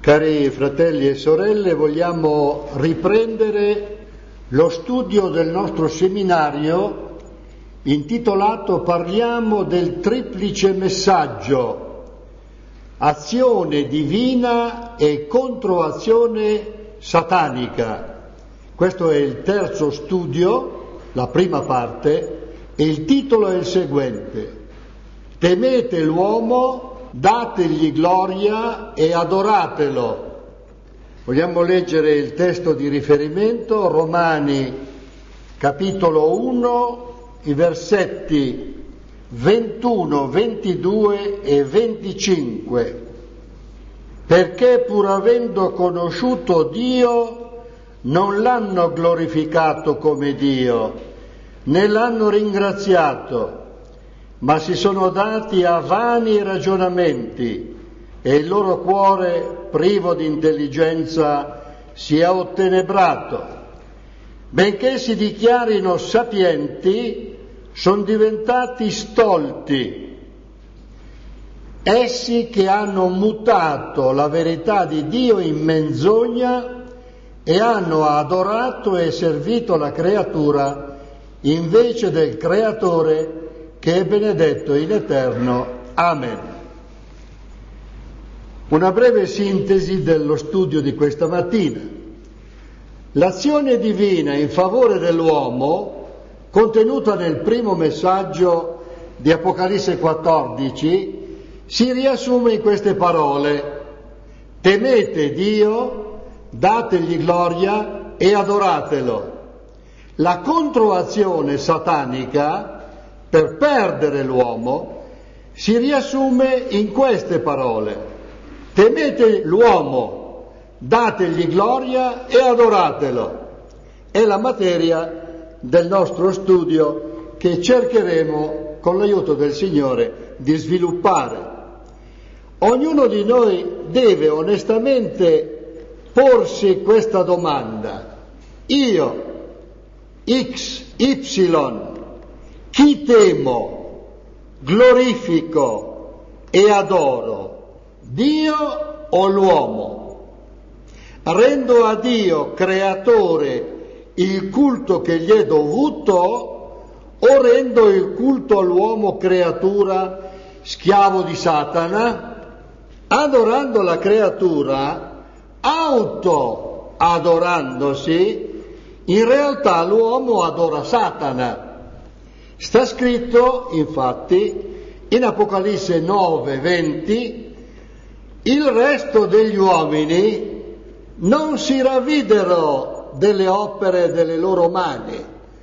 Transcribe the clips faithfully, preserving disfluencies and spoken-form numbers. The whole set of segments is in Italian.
Cari fratelli e sorelle, vogliamo riprendere lo studio del nostro seminario intitolato Parliamo del triplice messaggio, azione divina e controazione satanica. Questo è il terzo studio, la prima parte, e il titolo è il seguente: temete l'uomo, dategli gloria e adoratelo. Vogliamo leggere il testo di riferimento, Romani capitolo uno, i versetti ventuno, ventidue e venticinque. Perché pur avendo conosciuto Dio non l'hanno glorificato come Dio, né l'hanno ringraziato, ma si sono dati a vani ragionamenti e il loro cuore, privo di intelligenza, si è ottenebrato. Benché si dichiarino sapienti, sono diventati stolti. Essi che hanno mutato la verità di Dio in menzogna e hanno adorato e servito la creatura invece del Creatore, che è benedetto in eterno. Amen. Una breve sintesi dello studio di questa mattina. L'azione divina in favore dell'uomo, contenuta nel primo messaggio di Apocalisse quattordici, si riassume in queste parole: temete Dio, dategli gloria e adoratelo. La controazione satanica per perdere l'uomo si riassume in queste parole: temete l'uomo, dategli gloria e adoratelo. È la materia del nostro studio che cercheremo con l'aiuto del Signore di sviluppare. Ognuno di noi deve onestamente porsi questa domanda: io, X, Y, chi temo, glorifico e adoro, Dio o l'uomo? Rendo a Dio creatore il culto che gli è dovuto o rendo il culto all'uomo creatura schiavo di Satana? Adorando la creatura, auto adorandosi, in realtà l'uomo adora Satana. Sta scritto, infatti, in Apocalisse nove venti: il resto degli uomini non si ravvidero delle opere delle loro mani,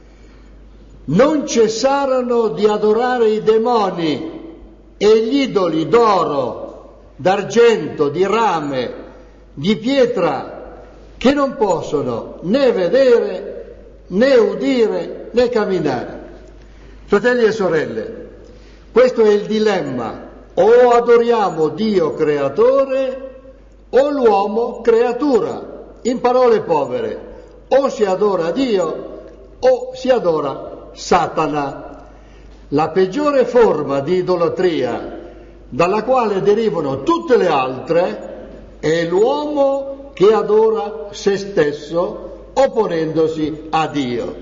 non cessarono di adorare i demoni e gli idoli d'oro, d'argento, di rame, di pietra, che non possono né vedere, né udire, né camminare. Fratelli e sorelle, questo è il dilemma: o adoriamo Dio creatore o l'uomo creatura. In parole povere, o si adora Dio o si adora Satana. La peggiore forma di idolatria, dalla quale derivano tutte le altre, è l'uomo che adora se stesso opponendosi a Dio.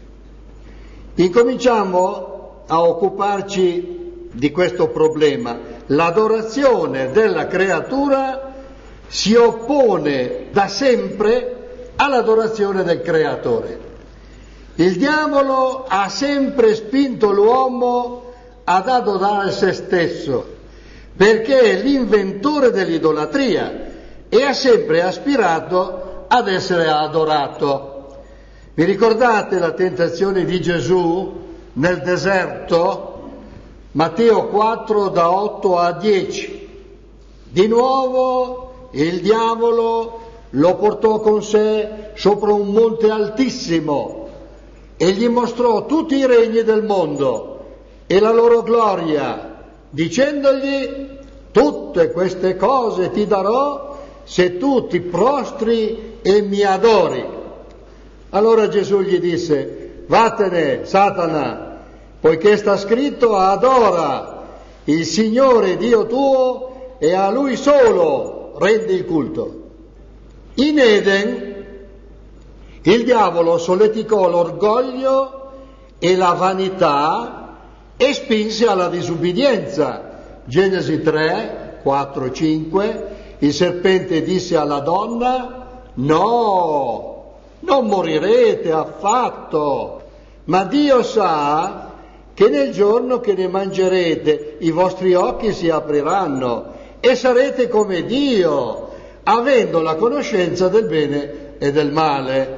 Incominciamo a occuparci di questo problema. L'adorazione della creatura si oppone da sempre all'adorazione del Creatore. Il diavolo ha sempre spinto l'uomo ad adorare se stesso, perché è l'inventore dell'idolatria e ha sempre aspirato ad essere adorato. Vi ricordate la tentazione di Gesù nel deserto? Matteo quattro da otto a dieci. Di nuovo il diavolo lo portò con sé sopra un monte altissimo e gli mostrò tutti i regni del mondo e la loro gloria, dicendogli: tutte queste cose ti darò se tu ti prostri e mi adori. Allora Gesù gli disse: vattene, Satana, poiché sta scritto: adora il Signore Dio tuo e a Lui solo rende il culto. In Eden il diavolo solleticò l'orgoglio e la vanità e spinse alla disubbidienza. Genesi tre, quattro, cinque, il serpente disse alla donna: no, non morirete affatto, ma Dio sa che nel giorno che ne mangerete i vostri occhi si apriranno e sarete come Dio, avendo la conoscenza del bene e del male.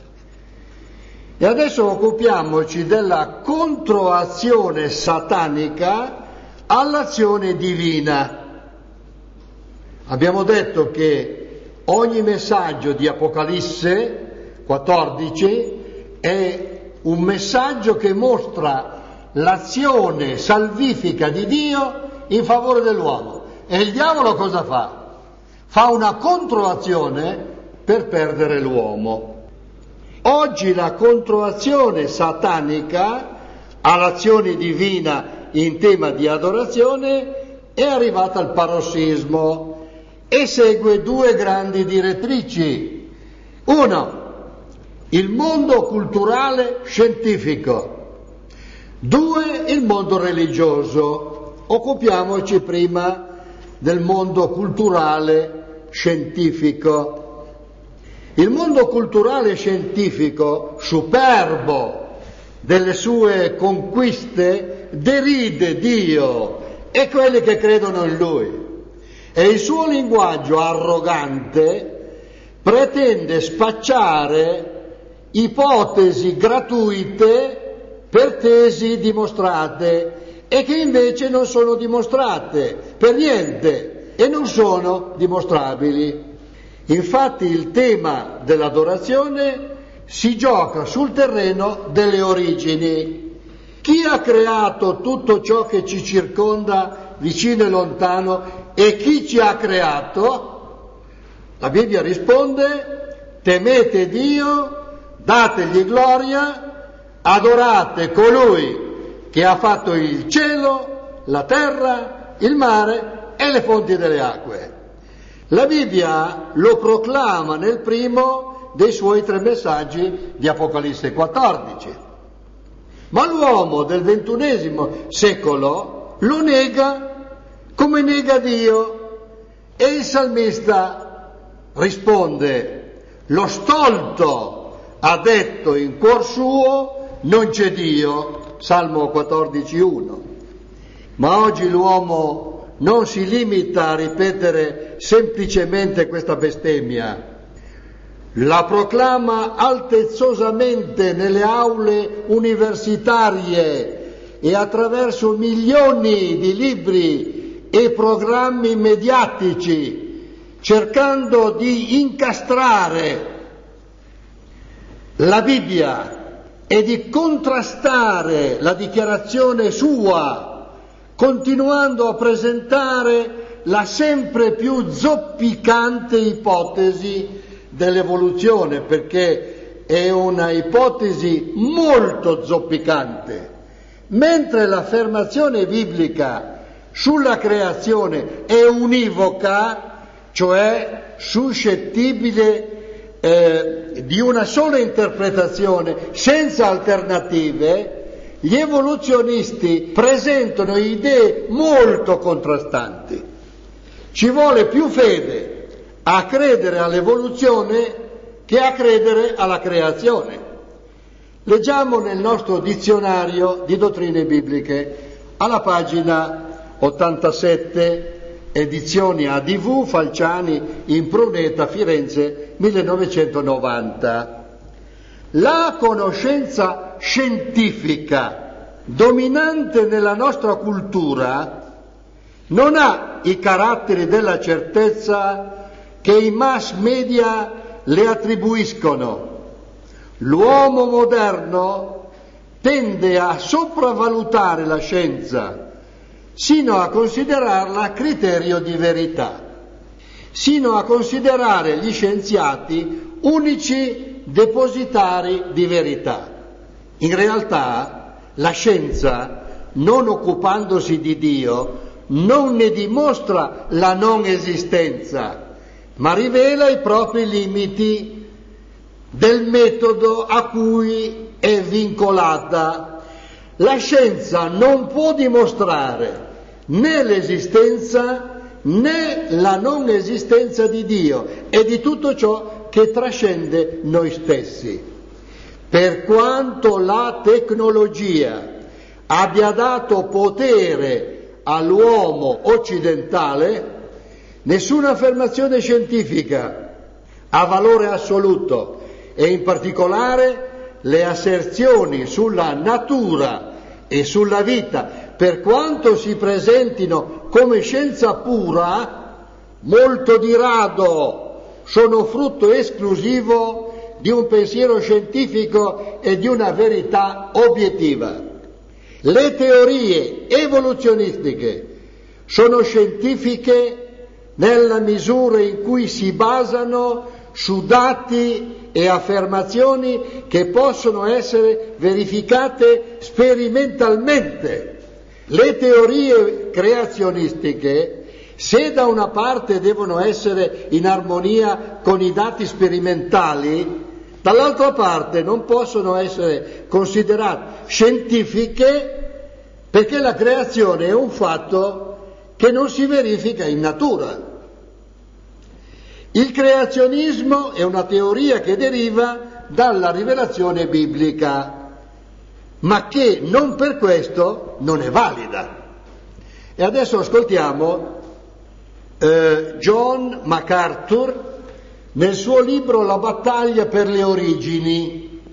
E adesso occupiamoci della controazione satanica all'azione divina. Abbiamo detto che ogni messaggio di Apocalisse quattordici è un messaggio che mostra l'azione salvifica di Dio in favore dell'uomo. E il diavolo cosa fa? Fa una controazione per perdere l'uomo. Oggi la controazione satanica all'azione divina in tema di adorazione è arrivata al parossismo e segue due grandi direttrici. Uno, il mondo culturale scientifico. Due, il mondo religioso. Occupiamoci prima del mondo culturale scientifico. Il mondo culturale scientifico, superbo delle sue conquiste, deride Dio e quelli che credono in Lui. E il suo linguaggio arrogante pretende spacciare ipotesi gratuite per tesi dimostrate e che invece non sono dimostrate per niente e non sono dimostrabili. Infatti il tema dell'adorazione si gioca sul terreno delle origini. Chi ha creato tutto ciò che ci circonda vicino e lontano e chi ci ha creato? La Bibbia risponde: temete Dio, dategli gloria, adorate colui che ha fatto il cielo, la terra, il mare e le fonti delle acque. La Bibbia lo proclama nel primo dei suoi tre messaggi di Apocalisse quattordici. Ma l'uomo del ventunesimo secolo lo nega come nega Dio e il salmista risponde: lo stolto ha detto in cuor suo non c'è Dio, Salmo quattordici uno. Ma oggi l'uomo non si limita a ripetere semplicemente questa bestemmia, la proclama altezzosamente nelle aule universitarie e attraverso milioni di libri e programmi mediatici, cercando di incastrare la Bibbia e di contrastare la dichiarazione sua, continuando a presentare la sempre più zoppicante ipotesi dell'evoluzione, perché è una ipotesi molto zoppicante, mentre l'affermazione biblica sulla creazione è univoca, cioè suscettibile eh, di una sola interpretazione senza alternative. Gli evoluzionisti presentano idee molto contrastanti. Ci vuole più fede a credere all'evoluzione che a credere alla creazione. Leggiamo nel nostro dizionario di dottrine bibliche, alla pagina ottantasette, edizioni A D V, Falciani, Impruneta, Firenze, millenovecentonovanta. La conoscenza scientifica dominante nella nostra cultura non ha i caratteri della certezza che i mass media le attribuiscono. L'uomo moderno tende a sopravvalutare la scienza, sino a considerarla criterio di verità, sino a considerare gli scienziati unici depositari di verità. In realtà la scienza, non occupandosi di Dio, non ne dimostra la non esistenza, ma rivela i propri limiti del metodo a cui è vincolata. La scienza non può dimostrare né l'esistenza né la non esistenza di Dio e di tutto ciò che trascende noi stessi. Per quanto la tecnologia abbia dato potere all'uomo occidentale, nessuna affermazione scientifica ha valore assoluto, e in particolare le asserzioni sulla natura e sulla vita, per quanto si presentino come scienza pura, molto di rado sono frutto esclusivo di un pensiero scientifico e di una verità obiettiva. Le teorie evoluzionistiche sono scientifiche nella misura in cui si basano su dati e affermazioni che possono essere verificate sperimentalmente. Le teorie creazionistiche, se da una parte devono essere in armonia con i dati sperimentali, dall'altra parte non possono essere considerate scientifiche, perché la creazione è un fatto che non si verifica in natura. Il creazionismo è una teoria che deriva dalla rivelazione biblica, ma che non per questo non è valida. E adesso ascoltiamo eh, John MacArthur nel suo libro La battaglia per le origini,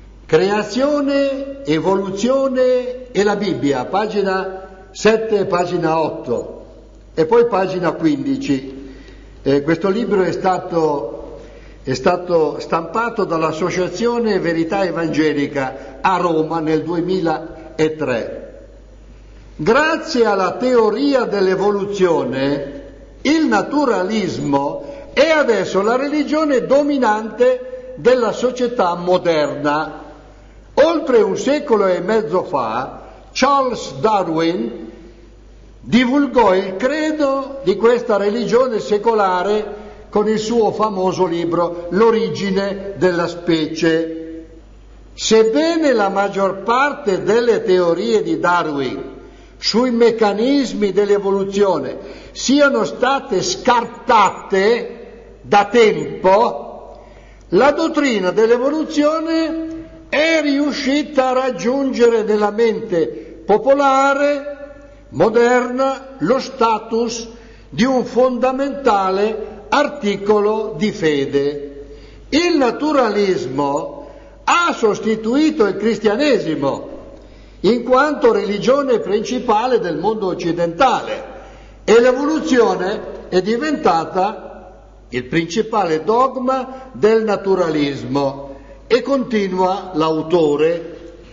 creazione, evoluzione e la Bibbia, pagina sette e pagina otto, e poi pagina quindici. Eh, questo libro è stato, è stato stampato dall'Associazione Verità Evangelica a Roma nel duemilatré. Grazie alla teoria dell'evoluzione, il naturalismo è adesso la religione dominante della società moderna. Oltre un secolo e mezzo fa, Charles Darwin divulgò il credo di questa religione secolare con il suo famoso libro L'origine della specie. Sebbene la maggior parte delle teorie di Darwin sui meccanismi dell'evoluzione siano state scartate da tempo, la dottrina dell'evoluzione è riuscita a raggiungere nella mente popolare moderna lo status di un fondamentale articolo di fede. Il naturalismo ha sostituito il cristianesimo in quanto religione principale del mondo occidentale e l'evoluzione è diventata il principale dogma del naturalismo. E continua l'autore: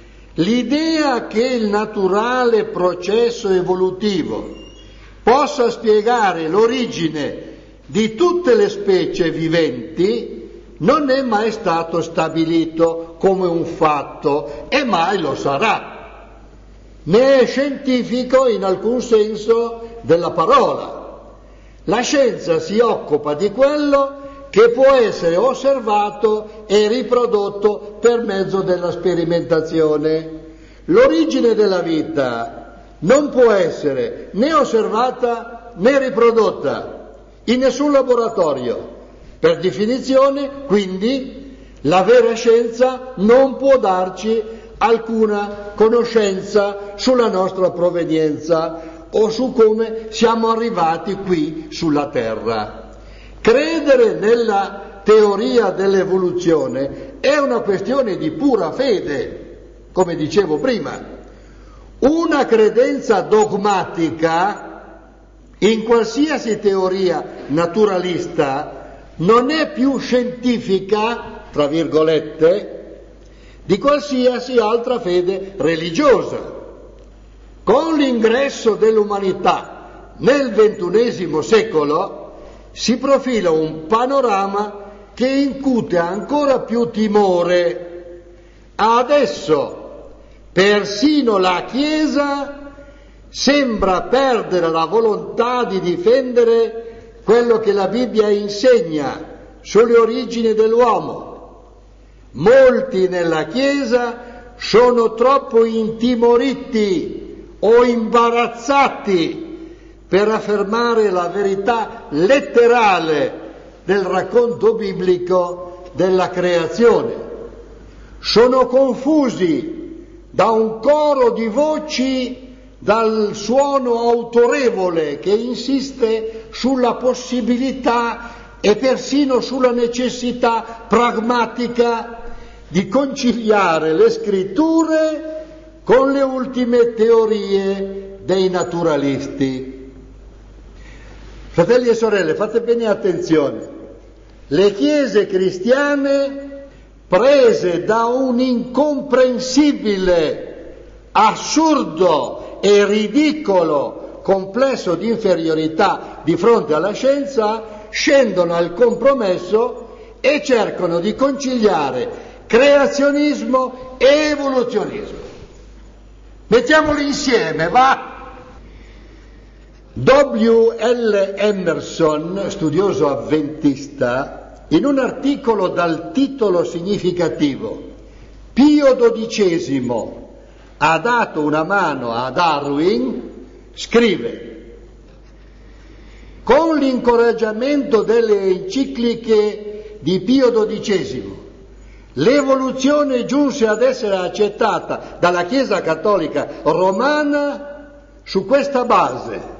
l'idea che il naturale processo evolutivo possa spiegare l'origine di tutte le specie viventi non è mai stato stabilito come un fatto e mai lo sarà, né è scientifico in alcun senso della parola. La scienza si occupa di quello che può essere osservato e riprodotto per mezzo della sperimentazione. L'origine della vita non può essere né osservata né riprodotta in nessun laboratorio. Per definizione, quindi, la vera scienza non può darci alcuna conoscenza sulla nostra provenienza o su come siamo arrivati qui sulla Terra. Credere nella teoria dell'evoluzione è una questione di pura fede, come dicevo prima. Una credenza dogmatica in qualsiasi teoria naturalista non è più scientifica, tra virgolette, di qualsiasi altra fede religiosa. Con l'ingresso dell'umanità nel ventunesimo secolo si profila un panorama che incute ancora più timore. Adesso persino la Chiesa sembra perdere la volontà di difendere quello che la Bibbia insegna sulle origini dell'uomo. Molti nella Chiesa sono troppo intimoriti o imbarazzati per affermare la verità letterale del racconto biblico della creazione. Sono confusi da un coro di voci, dal suono autorevole che insiste sulla possibilità e persino sulla necessità pragmatica di conciliare le scritture con le ultime teorie dei naturalisti. Fratelli e sorelle, fate bene attenzione. Le chiese cristiane, prese da un incomprensibile, assurdo e ridicolo complesso di inferiorità di fronte alla scienza, scendono al compromesso e cercano di conciliare creazionismo e evoluzionismo. Mettiamoli insieme, va? W L Emerson, studioso avventista, in un articolo dal titolo significativo Pio dodicesimo ha dato una mano a Darwin, scrive: con l'incoraggiamento delle encicliche di Pio dodicesimo, l'evoluzione giunse ad essere accettata dalla Chiesa Cattolica Romana su questa base.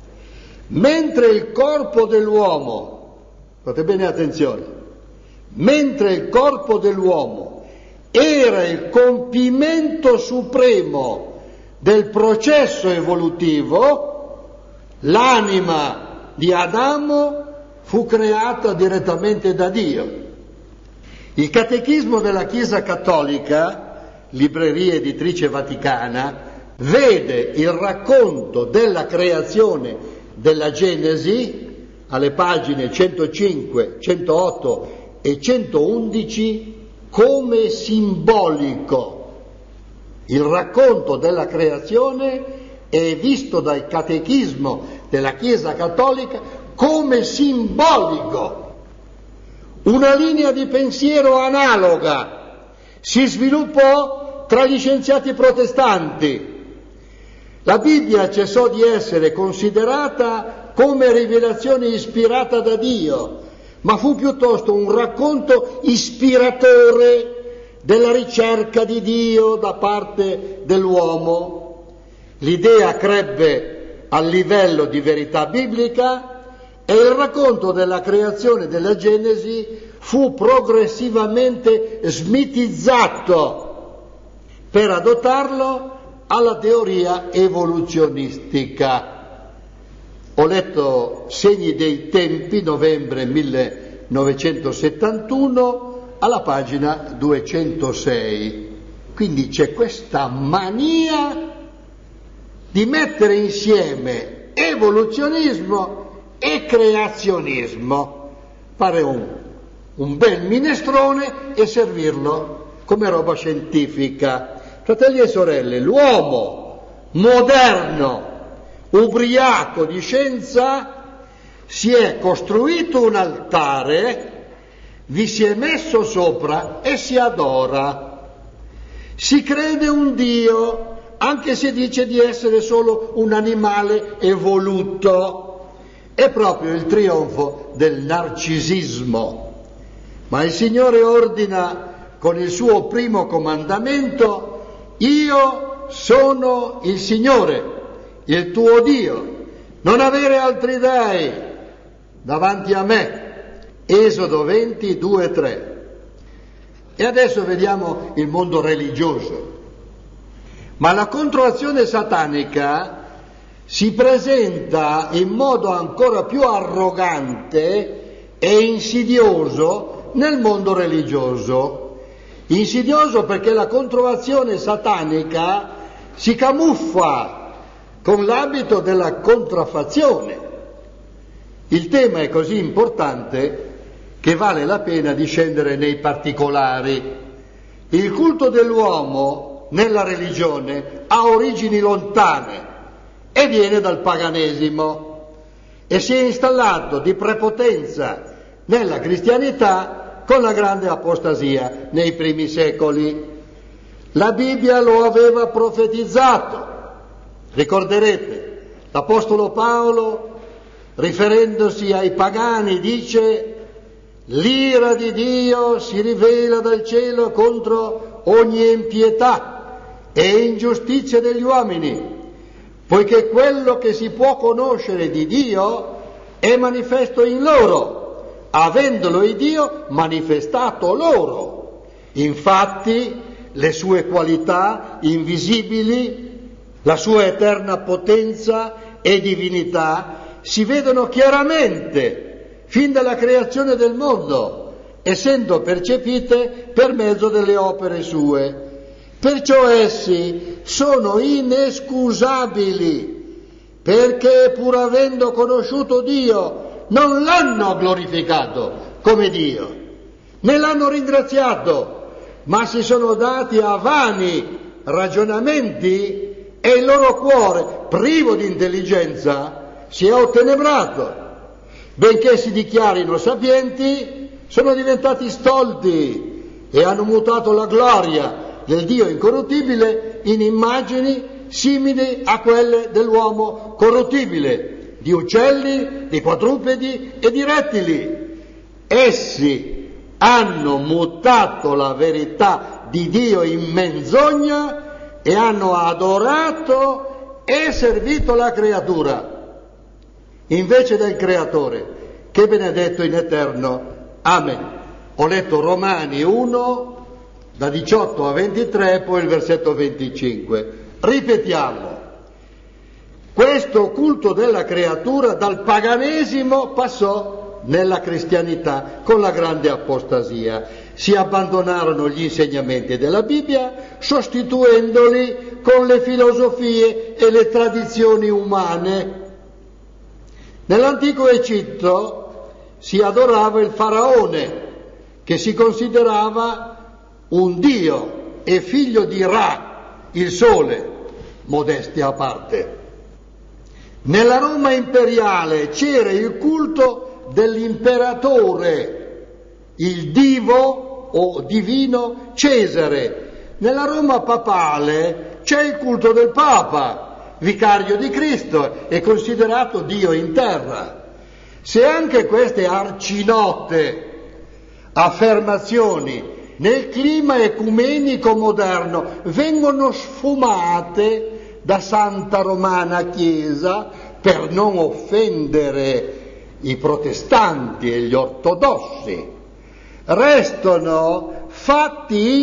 Mentre il corpo dell'uomo, fate bene attenzione, mentre il corpo dell'uomo era il compimento supremo del processo evolutivo, l'anima di Adamo fu creata direttamente da Dio. Il Catechismo della Chiesa Cattolica, libreria editrice vaticana, vede il racconto della creazione della Genesi alle pagine centocinque, centootto e centoundici come simbolico. Il racconto della creazione è visto dal Catechismo della Chiesa Cattolica come simbolico. Una linea di pensiero analoga si sviluppò tra gli scienziati protestanti. La Bibbia cessò di essere considerata come rivelazione ispirata da Dio, ma fu piuttosto un racconto ispiratore della ricerca di Dio da parte dell'uomo. L'idea crebbe a livello di verità biblica e il racconto della creazione della Genesi fu progressivamente smitizzato per adottarlo alla teoria evoluzionistica. Ho letto Segni dei Tempi, novembre millenovecentosettantuno, alla pagina duecentosei. Quindi c'è questa mania di mettere insieme evoluzionismo e creazionismo. Pare un, un bel minestrone e servirlo come roba scientifica. Fratelli e sorelle, l'uomo moderno, ubriaco di scienza, si è costruito un altare, vi si è messo sopra e si adora. Si crede un Dio, anche se dice di essere solo un animale evoluto. È proprio il trionfo del narcisismo. Ma il Signore ordina con il suo primo comandamento: io sono il Signore, il tuo Dio, non avere altri dei davanti a me. Esodo venti, due e tre. E adesso vediamo il mondo religioso. Ma la controazione satanica si presenta in modo ancora più arrogante e insidioso nel mondo religioso. Insidioso perché la controvazione satanica si camuffa con l'abito della contraffazione. Il tema è così importante che vale la pena di scendere nei particolari. Il culto dell'uomo nella religione ha origini lontane e viene dal paganesimo. e si è installato di prepotenza nella cristianità con la grande apostasia nei primi secoli. La Bibbia lo aveva profetizzato. Ricorderete, l'Apostolo Paolo, riferendosi ai pagani, dice: l'ira di Dio si rivela dal cielo contro ogni impietà e ingiustizia degli uomini, poiché quello che si può conoscere di Dio è manifesto in loro, avendolo il Dio manifestato loro. Infatti le sue qualità invisibili, la sua eterna potenza e divinità si vedono chiaramente fin dalla creazione del mondo, essendo percepite per mezzo delle opere sue. Perciò essi sono inescusabili, perché pur avendo conosciuto Dio non l'hanno glorificato come Dio, né l'hanno ringraziato, ma si sono dati a vani ragionamenti e il loro cuore, privo di intelligenza, si è ottenebrato. Benché si dichiarino sapienti, sono diventati stolti e hanno mutato la gloria del Dio incorruttibile in immagini simili a quelle dell'uomo corruttibile, di uccelli, di quadrupedi e di rettili. Essi hanno mutato la verità di Dio in menzogna e hanno adorato e servito la creatura invece del Creatore, che benedetto in eterno. Amen. Ho letto Romani uno, da diciotto a ventitré, poi il versetto venticinque. Ripetiamo. Questo culto della creatura dal paganesimo passò nella cristianità con la grande apostasia. Si abbandonarono gli insegnamenti della Bibbia, sostituendoli con le filosofie e le tradizioni umane. Nell'antico Egitto si adorava il faraone, che si considerava un dio e figlio di Ra, il sole, modestia a parte. Nella Roma imperiale c'era il culto dell'imperatore, il divo o divino Cesare. Nella Roma papale c'è il culto del Papa, vicario di Cristo, è considerato Dio in terra. Se anche queste arcinote affermazioni nel clima ecumenico moderno vengono sfumate da Santa Romana Chiesa per non offendere i protestanti e gli ortodossi, restano fatti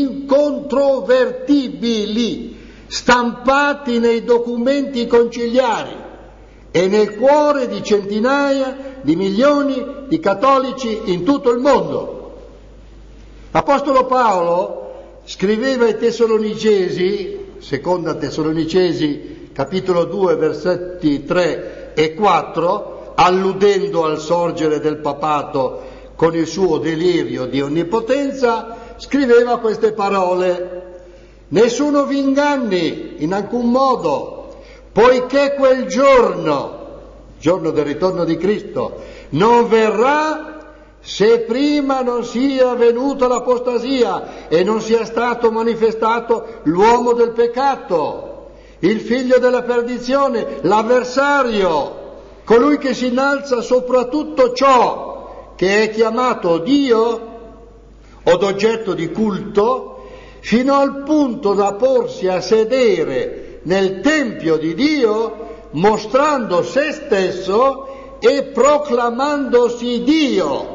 incontrovertibili, stampati nei documenti conciliari e nel cuore di centinaia di milioni di cattolici in tutto il mondo. L'Apostolo Paolo scriveva ai Tessalonicesi, seconda Tessalonicesi, capitolo due, versetti tre e quattro, alludendo al sorgere del papato con il suo delirio di onnipotenza, scriveva queste parole: nessuno vi inganni in alcun modo, poiché quel giorno, giorno del ritorno di Cristo, non verrà se prima non sia venuta l'apostasia e non sia stato manifestato l'uomo del peccato, il figlio della perdizione, l'avversario, colui che si innalza sopra tutto ciò che è chiamato Dio od oggetto di culto, fino al punto da porsi a sedere nel Tempio di Dio, mostrando se stesso e proclamandosi Dio.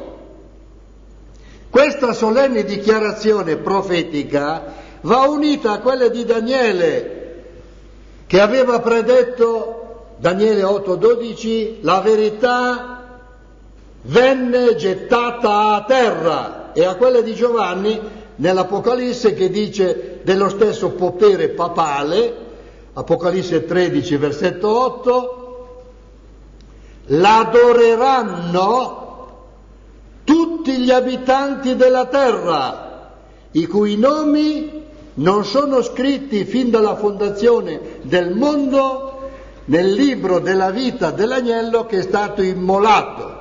Questa solenne dichiarazione profetica va unita a quella di Daniele, che aveva predetto, Daniele otto dodici, la verità venne gettata a terra, e a quella di Giovanni nell'Apocalisse, che dice dello stesso potere papale, Apocalisse tredici versetto otto, l'adoreranno tutti gli abitanti della terra, i cui nomi non sono scritti fin dalla fondazione del mondo nel libro della vita dell'agnello che è stato immolato.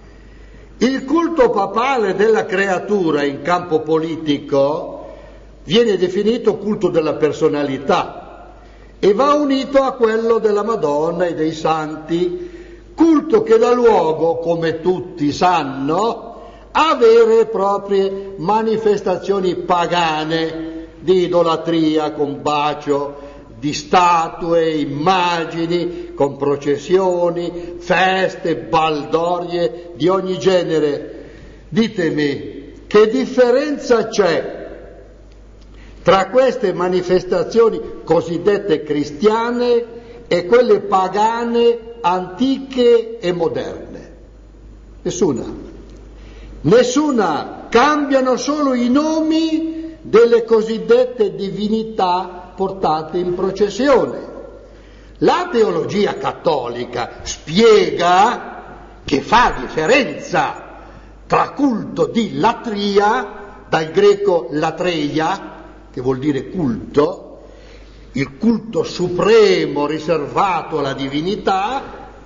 Il culto papale della creatura in campo politico viene definito culto della personalità e va unito a quello della Madonna e dei santi, culto che dà luogo, come tutti sanno, a vere e proprie manifestazioni pagane di idolatria con bacio di statue, immagini, con processioni, feste, baldorie di ogni genere. Ditemi, che differenza c'è tra queste manifestazioni cosiddette cristiane e quelle pagane, antiche e moderne? Nessuna. Nessuna. Cambiano solo i nomi delle cosiddette divinità portate in processione. La teologia cattolica spiega che fa differenza tra culto di latria, dal greco latreia, che vuol dire culto, il culto supremo riservato alla divinità,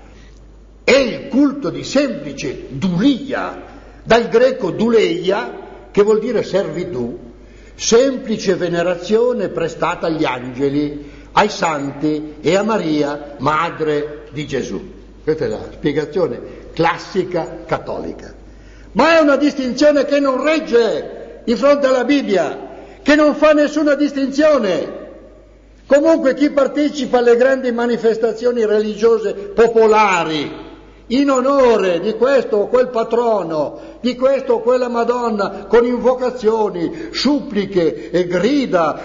e il culto di semplice dulia, dal greco duleia, che vuol dire servitù, semplice venerazione prestata agli angeli, ai santi e a Maria, madre di Gesù. Questa è la spiegazione classica cattolica. Ma è una distinzione che non regge di fronte alla Bibbia, che non fa nessuna distinzione. Comunque chi partecipa alle grandi manifestazioni religiose popolari in onore di questo o quel patrono, di questo o quella Madonna, con invocazioni, suppliche e grida,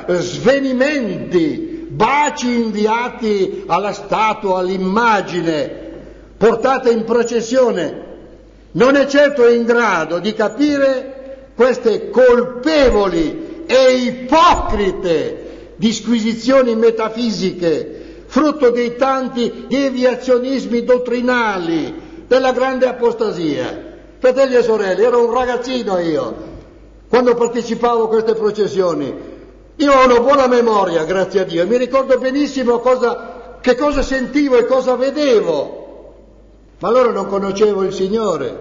svenimenti, baci inviati alla statua, all'immagine, portata in processione, non è certo in grado di capire queste colpevoli e ipocrite disquisizioni metafisiche, frutto dei tanti deviazionismi dottrinali della grande apostasia. Fratelli e sorelle, ero un ragazzino io quando partecipavo a queste processioni. Io ho una buona memoria, grazie a Dio, e mi ricordo benissimo cosa, che cosa sentivo e cosa vedevo, ma allora non conoscevo il Signore,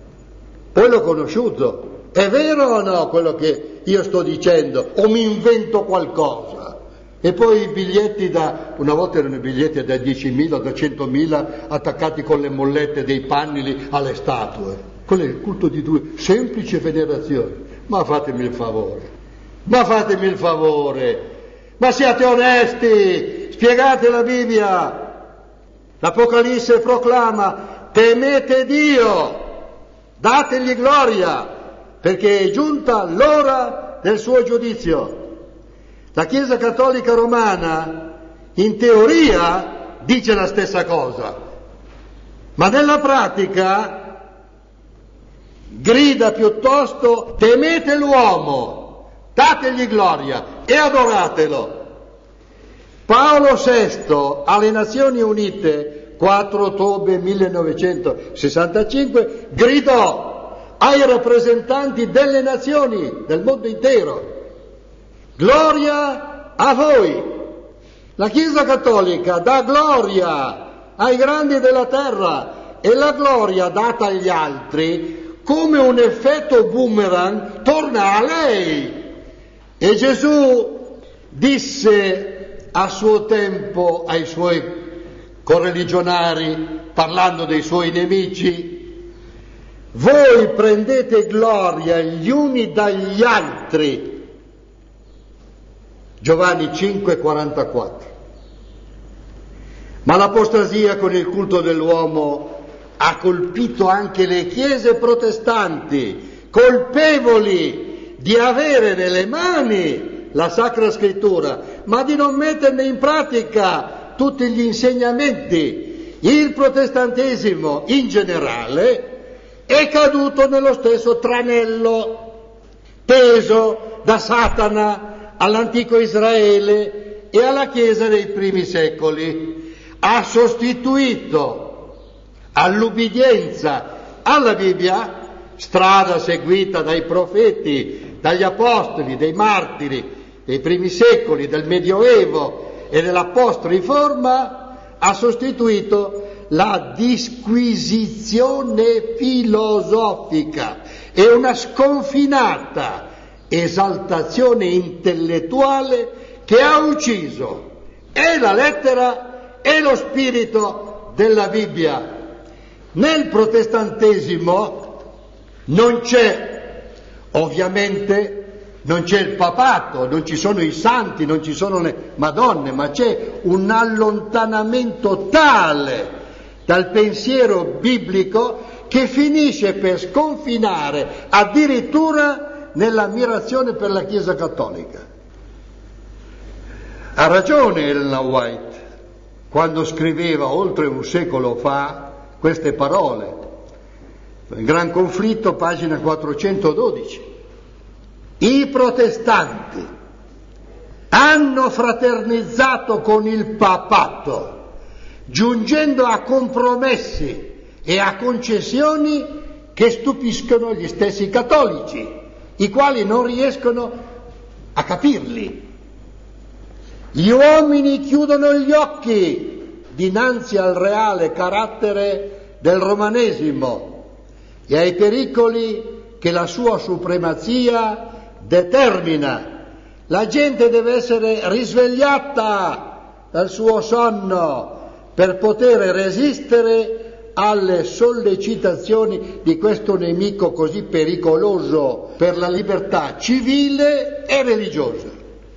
poi l'ho conosciuto. È vero o no quello che io sto dicendo, o mi invento qualcosa? E poi i biglietti da, una volta erano i biglietti da diecimila, da centomila, attaccati con le mollette dei pannili alle statue. Quello è il culto di due, semplice venerazione. Ma fatemi il favore, ma fatemi il favore, ma siate onesti, spiegate la Bibbia. L'Apocalisse proclama: temete Dio, dategli gloria, perché è giunta l'ora del suo giudizio. La Chiesa Cattolica Romana, in teoria, dice la stessa cosa, ma nella pratica grida piuttosto: temete l'uomo, dategli gloria e adoratelo. Paolo sesto alle Nazioni Unite, quattro ottobre millenovecentosessantacinque, gridò ai rappresentanti delle nazioni del mondo intero: gloria a voi! La Chiesa Cattolica dà gloria ai grandi della terra, e la gloria data agli altri, come un effetto boomerang, torna a lei. E Gesù disse a suo tempo ai suoi correligionari, parlando dei suoi nemici: voi prendete gloria gli uni dagli altri. Giovanni cinque quarantaquattro. Ma l'apostasia con il culto dell'uomo ha colpito anche le chiese protestanti, colpevoli di avere nelle mani la Sacra Scrittura, ma di non metterne in pratica tutti gli insegnamenti. Il protestantesimo in generale è caduto nello stesso tranello teso da Satana all'antico Israele e alla Chiesa dei primi secoli. Ha sostituito all'ubbidienza alla Bibbia, strada seguita dai profeti, dagli apostoli, dei martiri dei primi secoli, del Medioevo e della post-riforma, ha sostituito la disquisizione filosofica e una sconfinata esaltazione intellettuale che ha ucciso e la lettera e lo spirito della Bibbia. Nel protestantesimo non c'è, ovviamente, non c'è il papato, non ci sono i santi, non ci sono le madonne, ma c'è un allontanamento tale dal pensiero biblico che finisce per sconfinare addirittura nell'ammirazione per la Chiesa cattolica. Ha ragione Ellen White quando scriveva oltre un secolo fa queste parole, il Gran Conflitto, pagina quattrocentododici. I protestanti hanno fraternizzato con il papato, giungendo a compromessi e a concessioni che stupiscono gli stessi cattolici, i quali non riescono a capirli. Gli uomini chiudono gli occhi dinanzi al reale carattere del romanesimo e ai pericoli che la sua supremazia determina. La gente deve essere risvegliata dal suo sonno per poter resistere alle sollecitazioni di questo nemico così pericoloso per la libertà civile e religiosa.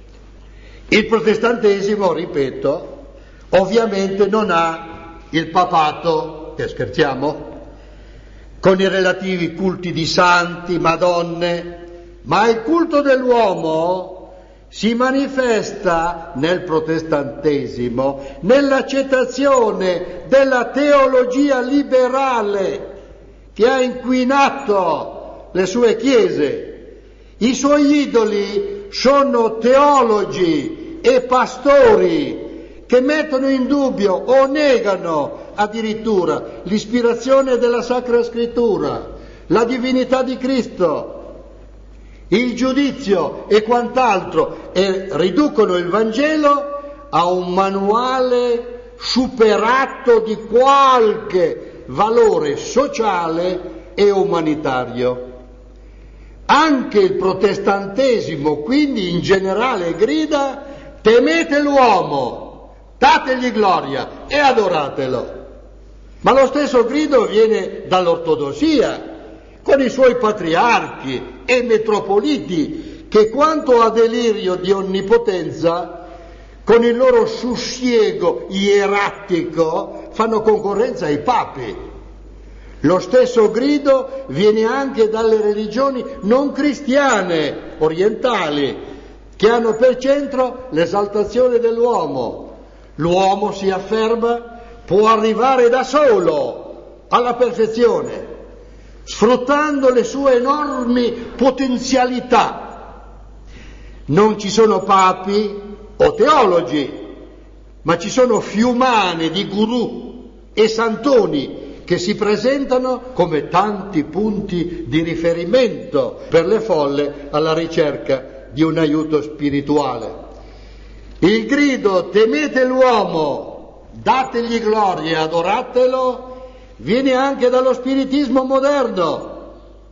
Il protestantesimo, ripeto, ovviamente non ha il papato, che scherziamo, con i relativi culti di santi, madonne, ma il culto dell'uomo si manifesta nel protestantesimo nell'accettazione della teologia liberale che ha inquinato le sue chiese. I suoi idoli sono teologi e pastori che mettono in dubbio o negano addirittura l'ispirazione della Sacra Scrittura, la divinità di Cristo, il giudizio e quant'altro, e riducono il Vangelo a un manuale superato di qualche valore sociale e umanitario. Anche il protestantesimo, quindi in generale, grida: temete l'uomo, dategli gloria e adoratelo. Ma lo stesso grido viene dall'ortodossia, con i suoi patriarchi e metropoliti, che quanto a delirio di onnipotenza, con il loro sussiego ierattico, fanno concorrenza ai papi. Lo stesso grido viene anche dalle religioni non cristiane, orientali, che hanno per centro l'esaltazione dell'uomo. L'uomo, si afferma, può arrivare da solo alla perfezione, sfruttando le sue enormi potenzialità. Non ci sono papi o teologi, ma ci sono fiumane di gurù e santoni che si presentano come tanti punti di riferimento per le folle alla ricerca di un aiuto spirituale. Il grido temete l'uomo, dategli gloria e adoratelo viene anche dallo spiritismo moderno,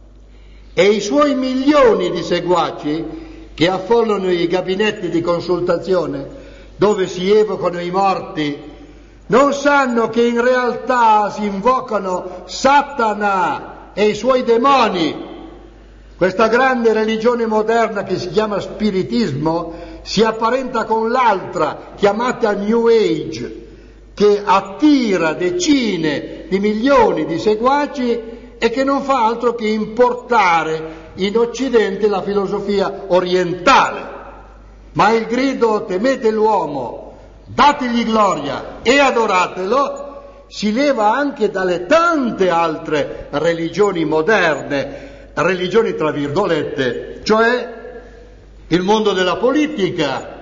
e i suoi milioni di seguaci che affollano i gabinetti di consultazione dove si evocano i morti non sanno che in realtà si invocano Satana e i suoi demoni. Questa grande religione moderna che si chiama spiritismo si apparenta con l'altra chiamata New Age, che attira decine di milioni di seguaci e che non fa altro che importare in Occidente la filosofia orientale. Ma il grido temete l'uomo, dategli gloria e adoratelo si leva anche dalle tante altre religioni moderne, religioni tra virgolette, cioè il mondo della politica,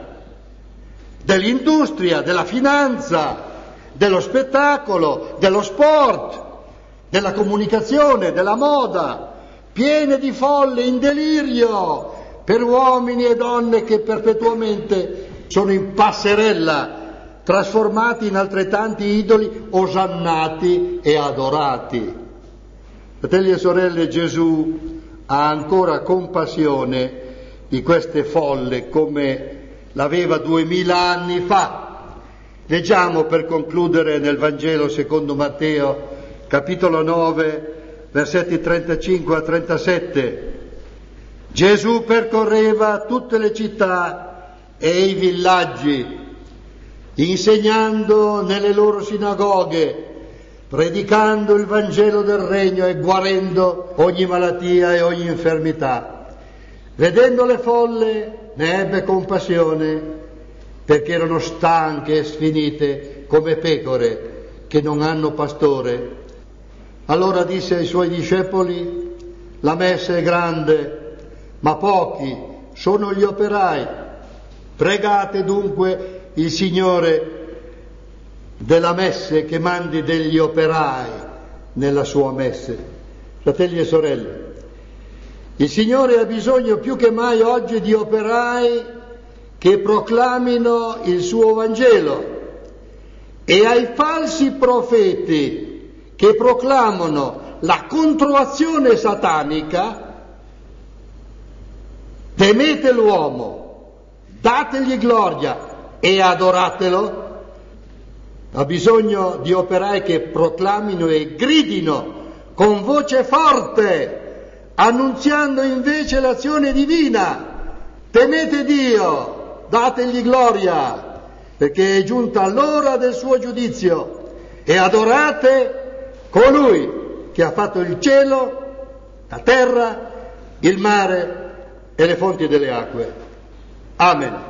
dell'industria, della finanza, dello spettacolo, dello sport, della comunicazione, della moda, piene di folle in delirio per uomini e donne che perpetuamente sono in passerella trasformati in altrettanti idoli, osannati e adorati. Fratelli e sorelle, Gesù ha ancora compassione di queste folle come l'aveva duemila anni fa. Leggiamo per concludere nel Vangelo secondo Matteo, capitolo nove, versetti trentacinque a trentasette. Gesù percorreva tutte le città e i villaggi, insegnando nelle loro sinagoghe, predicando il Vangelo del Regno e guarendo ogni malattia e ogni infermità. Vedendo le folle ne ebbe compassione, perché erano stanche e sfinite come pecore che non hanno pastore. Allora disse ai suoi discepoli: la messe è grande, ma pochi sono gli operai. Pregate dunque il Signore della messe che mandi degli operai nella sua messe. Fratelli e sorelle, il Signore ha bisogno più che mai oggi di operai che proclamino il suo Vangelo, e ai falsi profeti che proclamano la controazione satanica: temete l'uomo, dategli gloria e adoratelo. Ha bisogno di operai che proclamino e gridino con voce forte, annunziando invece l'azione divina: temete Dio, dategli gloria, perché è giunta l'ora del suo giudizio, e adorate colui che ha fatto il cielo, la terra, il mare e le fonti delle acque. Amen.